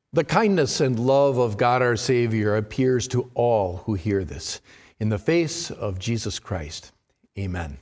The kindness and love of God our Savior appears to all who hear this in the face of Jesus Christ. Amen.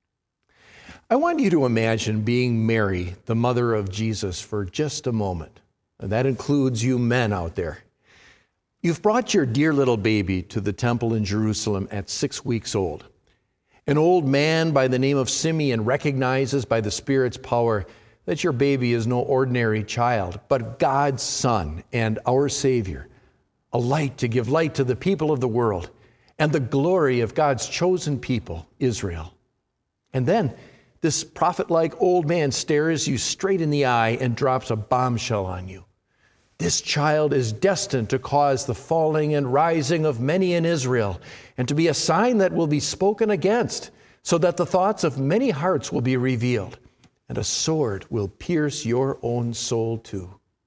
I want you to imagine being Mary, the mother of Jesus, for just a moment. And that includes you men out there. You've brought your dear little baby to the temple in Jerusalem at 6 weeks old. An old man by the name of Simeon recognizes by the Spirit's power that your baby is no ordinary child, but God's Son and our Savior, a light to give light to the people of the world and the glory of God's chosen people, Israel. And then this prophet-like old man stares you straight in the eye and drops a bombshell on you. This child is destined to cause the falling and rising of many in Israel, and to be a sign that will be spoken against, so that the thoughts of many hearts will be revealed, and a sword will pierce your own soul too.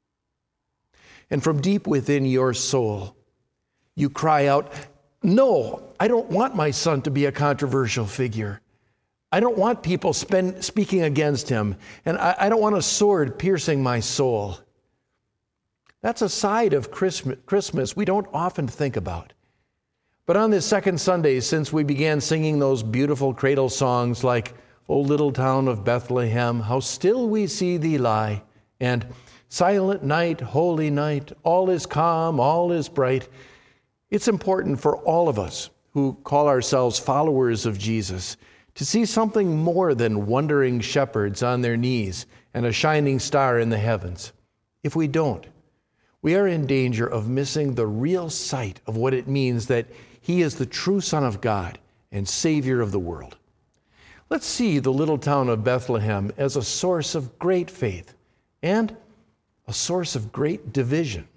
And from deep within your soul, you cry out, "No, I don't want my son to be a controversial figure. I don't want people speaking against him, and I don't want a sword piercing my soul." That's a side of Christmas we don't often think about. But on this second Sunday, since we began singing those beautiful cradle songs like "O Little Town of Bethlehem, How Still We See Thee Lie," and "Silent Night, Holy Night, All is Calm, All is Bright," it's important for all of us who call ourselves followers of Jesus to see something more than wandering shepherds on their knees and a shining star in the heavens. If we don't, we are in danger of missing the real sight of what it means that he is the true Son of God and Savior of the world. Let's see the little town of Bethlehem as a source of great faith and a source of great division.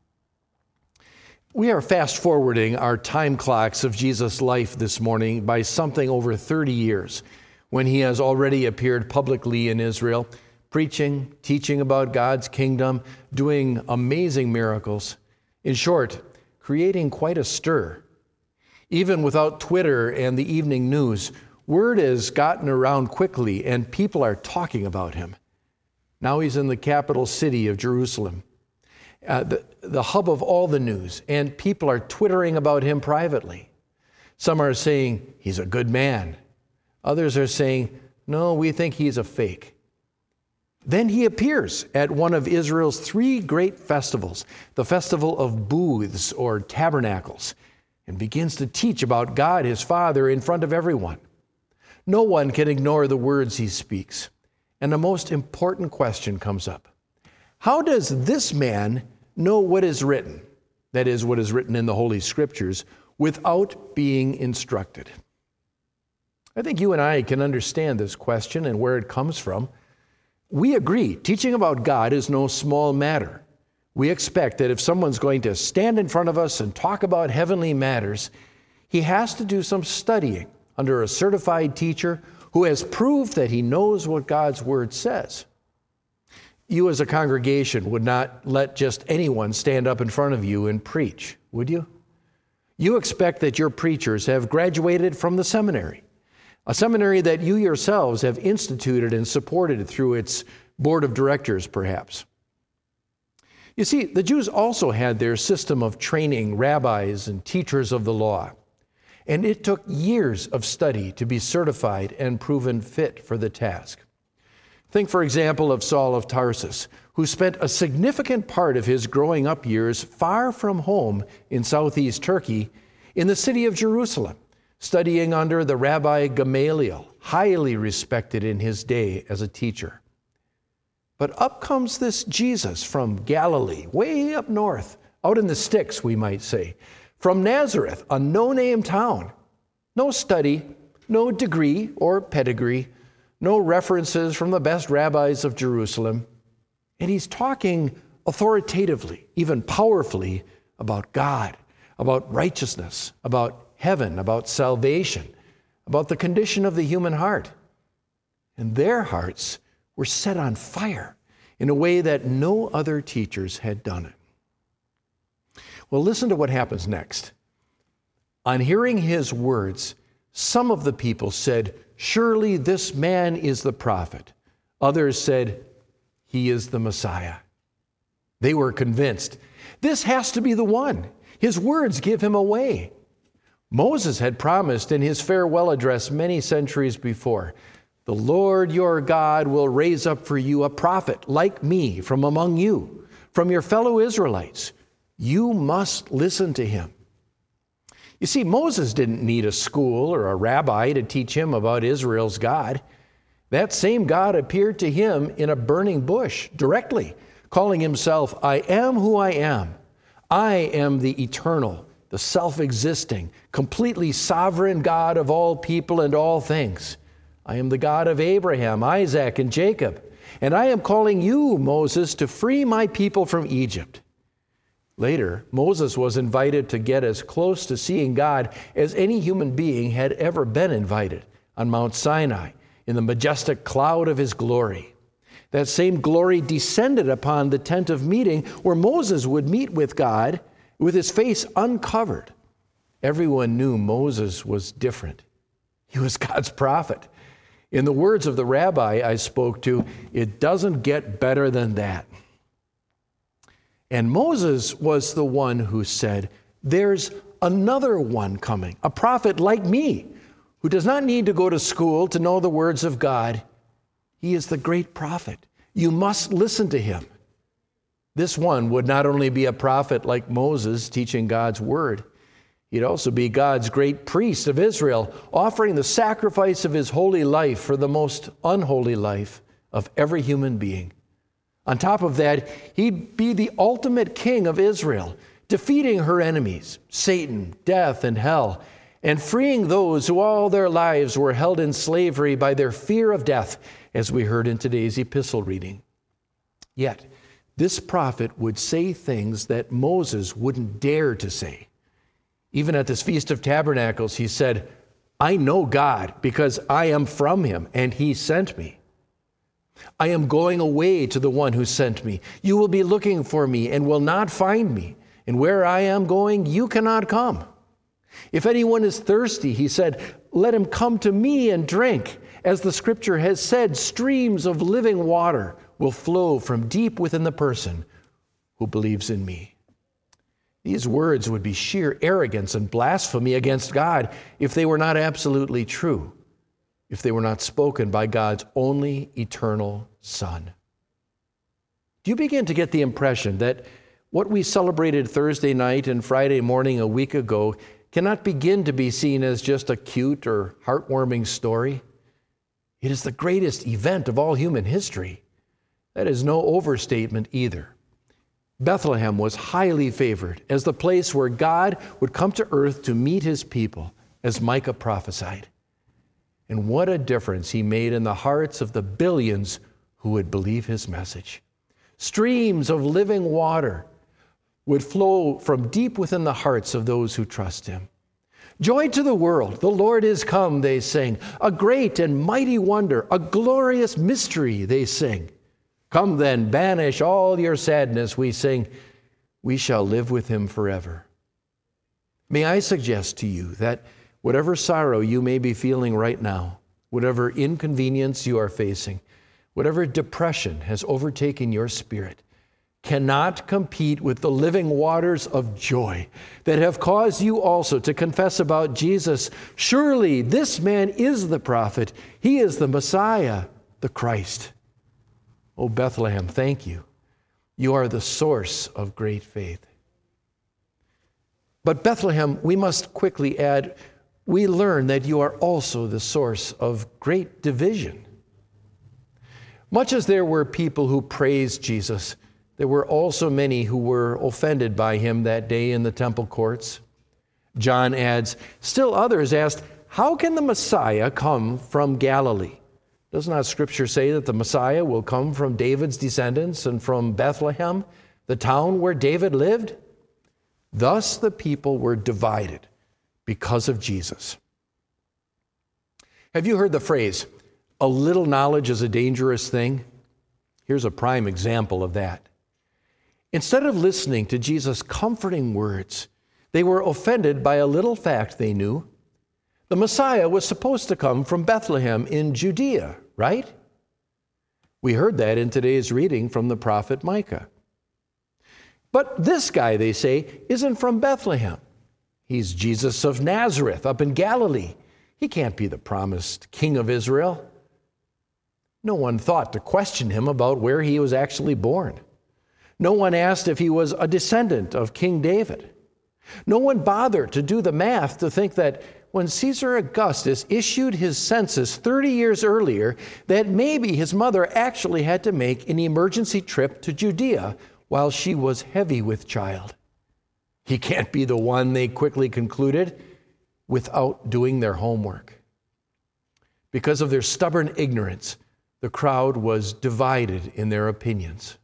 We are fast-forwarding our time clocks of Jesus' life this morning by something over 30 years, when he has already appeared publicly in Israel, preaching, teaching about God's kingdom, doing amazing miracles. In short, creating quite a stir. Even without Twitter and the evening news, word has gotten around quickly and people are talking about him. Now he's in the capital city of Jerusalem, the hub of all the news, and people are twittering about him privately. Some are saying he's a good man. Others are saying, no, we think he's a fake. Then he appears at one of Israel's 3 great festivals, the Festival of Booths or Tabernacles, and begins to teach about God, his Father, in front of everyone. No one can ignore the words he speaks. And the most important question comes up. How does this man know what is written, that is, what is written in the Holy Scriptures, without being instructed? I think you and I can understand this question and where it comes from. We agree, teaching about God is no small matter. We expect that if someone's going to stand in front of us and talk about heavenly matters, he has to do some studying under a certified teacher who has proved that he knows what God's Word says. You as a congregation would not let just anyone stand up in front of you and preach, would you? You expect that your preachers have graduated from the seminary, a seminary that you yourselves have instituted and supported through its board of directors, perhaps. You see, the Jews also had their system of training rabbis and teachers of the law, and it took years of study to be certified and proven fit for the task. Think, for example, of Saul of Tarsus, who spent a significant part of his growing up years far from home in southeast Turkey, in the city of Jerusalem, studying under the Rabbi Gamaliel, highly respected in his day as a teacher. But up comes this Jesus from Galilee, way up north, out in the sticks, we might say, from Nazareth, a no-name town. No study, no degree or pedigree, no references from the best rabbis of Jerusalem. And he's talking authoritatively, even powerfully, about God, about righteousness, about heaven, about salvation, about the condition of the human heart. And their hearts were set on fire in a way that no other teachers had done it. Well, listen to what happens next. On hearing his words, some of the people said, "Surely this man is the prophet." Others said, "He is the Messiah." They were convinced. This has to be the one. His words give him away. Moses had promised in his farewell address many centuries before, "The Lord your God will raise up for you a prophet like me from among you, from your fellow Israelites. You must listen to him." You see, Moses didn't need a school or a rabbi to teach him about Israel's God. That same God appeared to him in a burning bush directly, calling himself, "I am who I am. I am the eternal, the self-existing, completely sovereign God of all people and all things. I am the God of Abraham, Isaac, and Jacob. And I am calling you, Moses, to free my people from Egypt." Later, Moses was invited to get as close to seeing God as any human being had ever been invited on Mount Sinai in the majestic cloud of his glory. That same glory descended upon the tent of meeting where Moses would meet with God with his face uncovered. Everyone knew Moses was different. He was God's prophet. In the words of the rabbi I spoke to, it doesn't get better than that. And Moses was the one who said, "There's another one coming, a prophet like me, who does not need to go to school to know the words of God. He is the great prophet. You must listen to him." This one would not only be a prophet like Moses teaching God's word, he'd also be God's great priest of Israel, offering the sacrifice of his holy life for the most unholy life of every human being. On top of that, he'd be the ultimate king of Israel, defeating her enemies, Satan, death, and hell, and freeing those who all their lives were held in slavery by their fear of death, as we heard in today's epistle reading. Yet, this prophet would say things that Moses wouldn't dare to say. Even at this Feast of Tabernacles, he said, "I know God because I am from him, and he sent me. I am going away to the one who sent me. You will be looking for me and will not find me. And where I am going, you cannot come. If anyone is thirsty," he said, "let him come to me and drink. As the scripture has said, streams of living water will flow from deep within the person who believes in me." These words would be sheer arrogance and blasphemy against God if they were not absolutely true, if they were not spoken by God's only eternal Son. Do you begin to get the impression that what we celebrated Thursday night and Friday morning a week ago cannot begin to be seen as just a cute or heartwarming story? It is the greatest event of all human history. That is no overstatement either. Bethlehem was highly favored as the place where God would come to earth to meet his people, as Micah prophesied. And what a difference he made in the hearts of the billions who would believe his message. Streams of living water would flow from deep within the hearts of those who trust him. "Joy to the world, the Lord is come," they sing. "A great and mighty wonder, a glorious mystery," they sing. "Come then, banish all your sadness," we sing. "We shall live with him forever." May I suggest to you that whatever sorrow you may be feeling right now, whatever inconvenience you are facing, whatever depression has overtaken your spirit, cannot compete with the living waters of joy that have caused you also to confess about Jesus. Surely this man is the prophet. He is the Messiah, the Christ. Oh, Bethlehem, thank you. You are the source of great faith. But Bethlehem, we must quickly add, we learn that you are also the source of great division. Much as there were people who praised Jesus, there were also many who were offended by him that day in the temple courts. John adds, still others asked, "How can the Messiah come from Galilee? Does not Scripture say that the Messiah will come from David's descendants and from Bethlehem, the town where David lived?" Thus the people were divided because of Jesus. Have you heard the phrase, "A little knowledge is a dangerous thing"? Here's a prime example of that. Instead of listening to Jesus' comforting words, they were offended by a little fact they knew. The Messiah was supposed to come from Bethlehem in Judea, right? We heard that in today's reading from the prophet Micah. But this guy, they say, isn't from Bethlehem. He's Jesus of Nazareth up in Galilee. He can't be the promised king of Israel. No one thought to question him about where he was actually born. No one asked if he was a descendant of King David. No one bothered to do the math to think that when Caesar Augustus issued his census 30 years earlier, that maybe his mother actually had to make an emergency trip to Judea while she was heavy with child. He can't be the one, they quickly concluded, without doing their homework. Because of their stubborn ignorance, the crowd was divided in their opinions.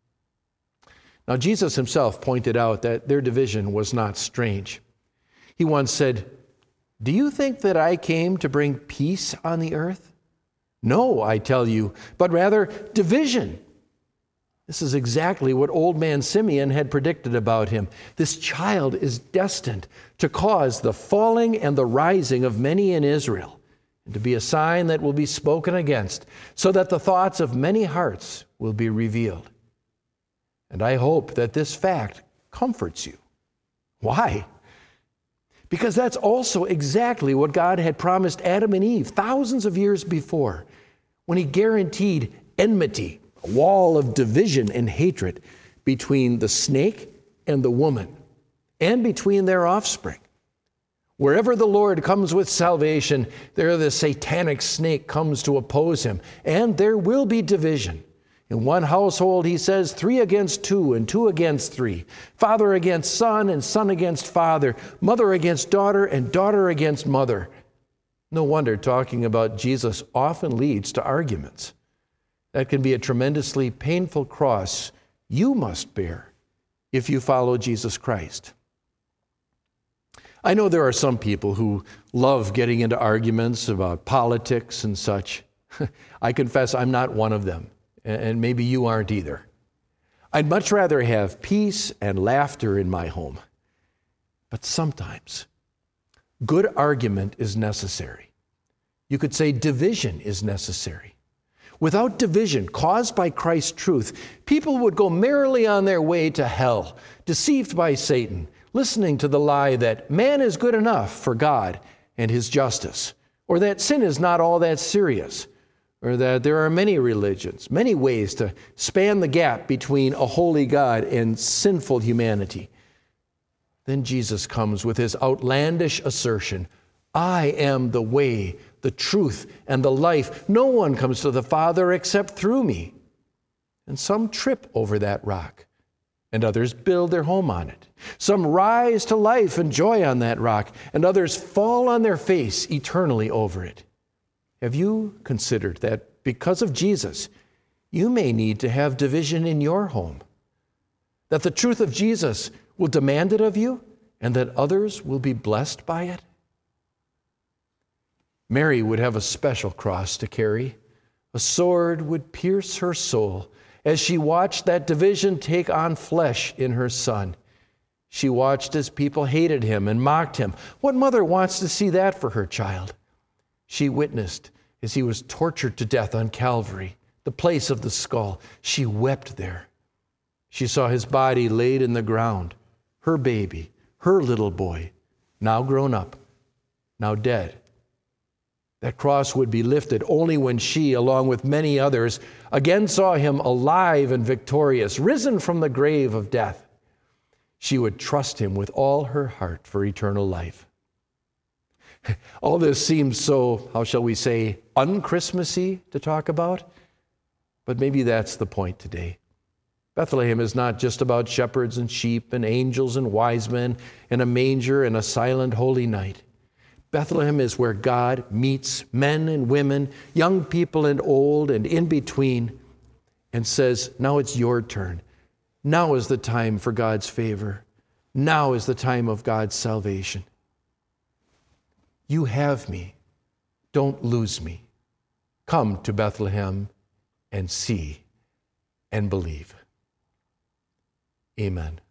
Now, Jesus himself pointed out that their division was not strange. He once said, "Do you think that I came to bring peace on the earth? No, I tell you, but rather division." This is exactly what old man Simeon had predicted about him. This child is destined to cause the falling and the rising of many in Israel, and to be a sign that will be spoken against, so that the thoughts of many hearts will be revealed. And I hope that this fact comforts you. Why? Because that's also exactly what God had promised Adam and Eve thousands of years before, when he guaranteed enmity, a wall of division and hatred between the snake and the woman, and between their offspring. Wherever the Lord comes with salvation, there the satanic snake comes to oppose him, and there will be division. In one household, he says, 3 against 2 and 2 against 3. Father against son and son against father. Mother against daughter and daughter against mother. No wonder talking about Jesus often leads to arguments. That can be a tremendously painful cross you must bear if you follow Jesus Christ. I know there are some people who love getting into arguments about politics and such. I confess I'm not one of them. And maybe you aren't either. I'd much rather have peace and laughter in my home. But sometimes, good argument is necessary. You could say division is necessary. Without division caused by Christ's truth, people would go merrily on their way to hell, deceived by Satan, listening to the lie that man is good enough for God and his justice, or that sin is not all that serious, or that there are many religions, many ways to span the gap between a holy God and sinful humanity. Then Jesus comes with his outlandish assertion, "I am the way, the truth, and the life. No one comes to the Father except through me." And some trip over that rock, and others build their home on it. Some rise to life and joy on that rock, and others fall on their face eternally over it. Have you considered that because of Jesus, you may need to have division in your home? That the truth of Jesus will demand it of you, and that others will be blessed by it? Mary would have a special cross to carry. A sword would pierce her soul as she watched that division take on flesh in her Son. She watched as people hated him and mocked him. What mother wants to see that for her child? She witnessed as he was tortured to death on Calvary, the place of the skull. She wept there. She saw his body laid in the ground, her baby, her little boy, now grown up, now dead. That cross would be lifted only when she, along with many others, again saw him alive and victorious, risen from the grave of death. She would trust him with all her heart for eternal life. All this seems so, how shall we say, un-Christmassy to talk about, but maybe that's the point today. Bethlehem is not just about shepherds and sheep and angels and wise men and a manger and a silent holy night. Bethlehem is where God meets men and women, young people and old and in between, and says, now it's your turn. Now is the time for God's favor. Now is the time of God's salvation. You have me. Don't lose me. Come to Bethlehem and see and believe. Amen.